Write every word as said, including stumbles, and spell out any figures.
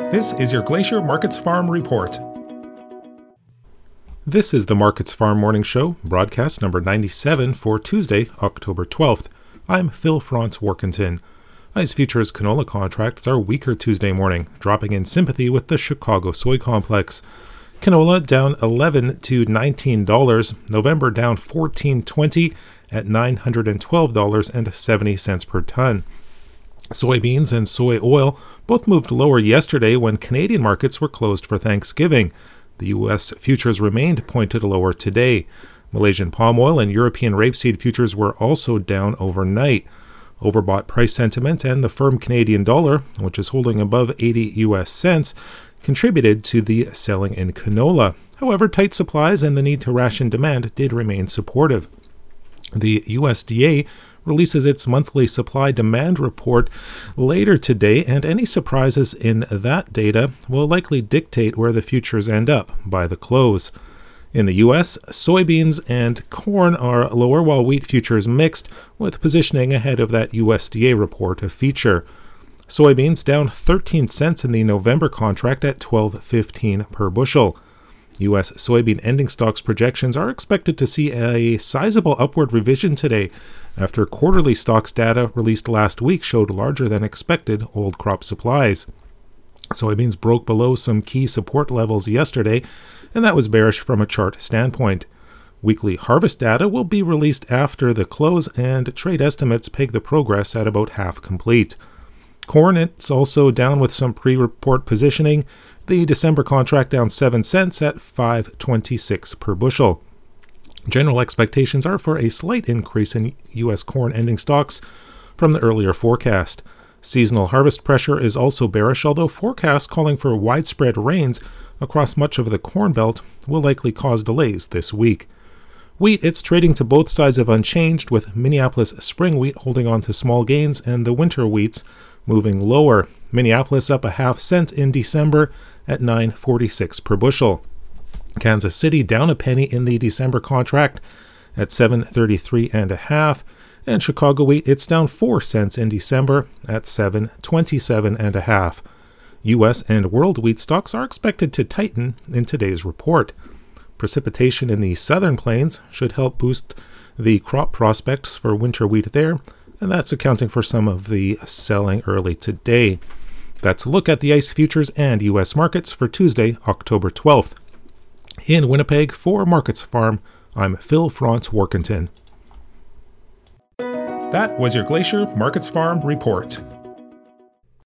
This is your Glacier Markets Farm Report. This is the Markets Farm Morning Show, broadcast number ninety-seven for Tuesday, October twelfth. I'm Phil Franz Warkentin. ICE futures canola contracts are weaker Tuesday morning, dropping in sympathy with the Chicago soy complex. Canola down eleven to nineteen dollars, November down fourteen twenty at nine hundred twelve dollars and seventy cents per ton. Soybeans and soy oil both moved lower yesterday when Canadian markets were closed for Thanksgiving. The U S futures remained pointed lower today. Malaysian palm oil and European rapeseed futures were also down overnight. Overbought price sentiment and the firm Canadian dollar, which is holding above eighty U S cents, contributed to the selling in canola. However, tight supplies and the need to ration demand did remain supportive. The U S D A releases its monthly supply-demand report later today, and any surprises in that data will likely dictate where the futures end up by the close. In the U S, soybeans and corn are lower while wheat futures mixed, with positioning ahead of that U S D A report a feature. Soybeans down thirteen cents in the November contract at twelve fifteen per bushel. U S soybean ending stocks projections are expected to see a sizable upward revision today after quarterly stocks data released last week showed larger than expected old crop supplies. Soybeans broke below some key support levels yesterday, and that was bearish from a chart standpoint. Weekly harvest data will be released after the close, and trade estimates peg the progress at about half complete. Corn, it's also down with some pre-report positioning. The December contract down seven cents at five twenty-six per bushel. General expectations are for a slight increase in U S corn ending stocks from the earlier forecast. Seasonal harvest pressure is also bearish, although forecasts calling for widespread rains across much of the Corn Belt will likely cause delays this week. Wheat, it's trading to both sides of unchanged, with Minneapolis spring wheat holding on to small gains and the winter wheats moving lower. Minneapolis up a half cent in December at nine forty-six per bushel. Kansas City down a penny in the December contract at seven thirty-three and a half, and Chicago wheat, it's down four cents in December at seven twenty-seven and a half. U S and world wheat stocks are expected to tighten in today's report. Precipitation in the southern plains should help boost the crop prospects for winter wheat there, and that's accounting for some of the selling early today. That's a look at the ICE futures and U S markets for Tuesday, October twelfth. In Winnipeg for Markets Farm, I'm Phil Franz Warkentin. That was your Glacier Markets Farm Report.